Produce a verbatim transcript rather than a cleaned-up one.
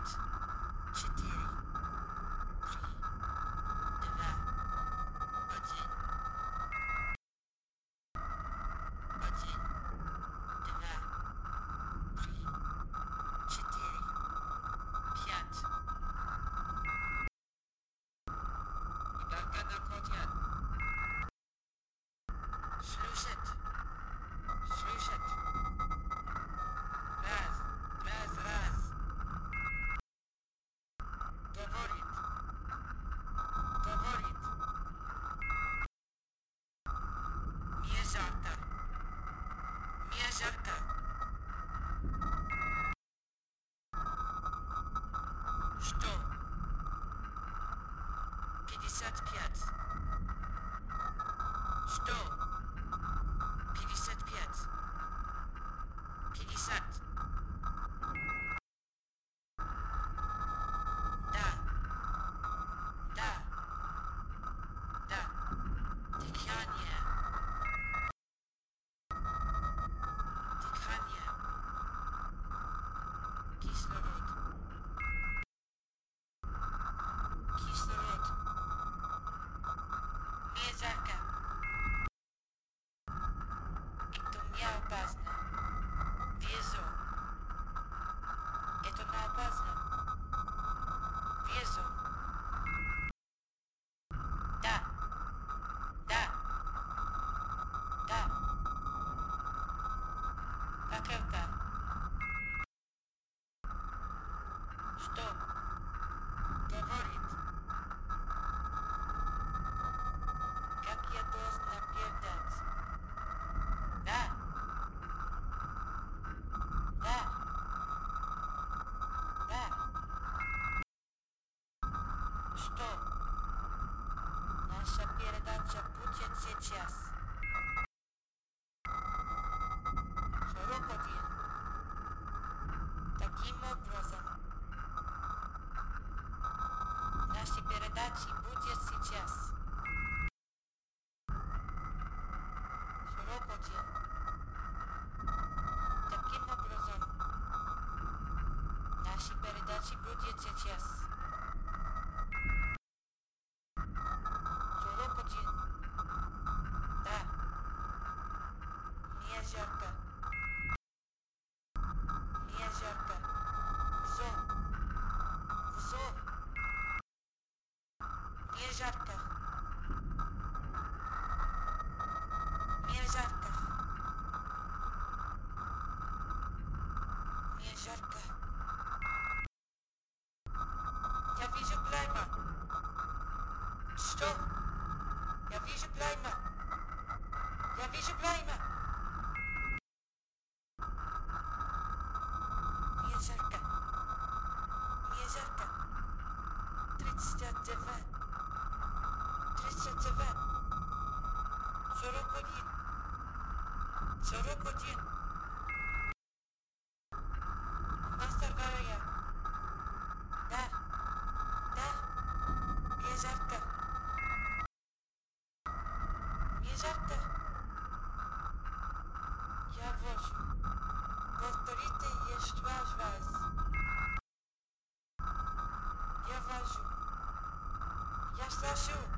пять, четыре, три, два, один, один, два, три, четыре, пять. И только напротив. Слушать, слушать. Раз, раз, раз. Говорит, говорит. Мне жарко, мне жарко. Что? Пятьдесят пять. Что? Пятьдесят пять. Пятьдесят. Да. Да. Да. Дыхание. Дыхание. Кислород. Кислород. Мне жарко. Это мне опасно. Везу. Это не опасно. Везу. Да. Да. Да. Как это? Что? Говорит. Как я должна передать? Да. Да. Да. Что? Наша передача будет сейчас. сорок один. Таким образом, наши передачи будет сейчас. сорок один. Таким образом, наши передачи будет сейчас. сорок один. Да. Мне жарко. Мне жарко. Все. Все. Мне жарко. Мне жарко. Мне жарко. Я вижу Клайма. Что? Я вижу Клайма. Я вижу Клайма. Мне жарко. Мне жарко. Тридцать девять. Тридцать девять. Сорок один. Сорок один. Настаргая. Да. Да. Мне жарко. Мне жарко. Я вожу. Повторите еще раз. Я вожу. Я слышу.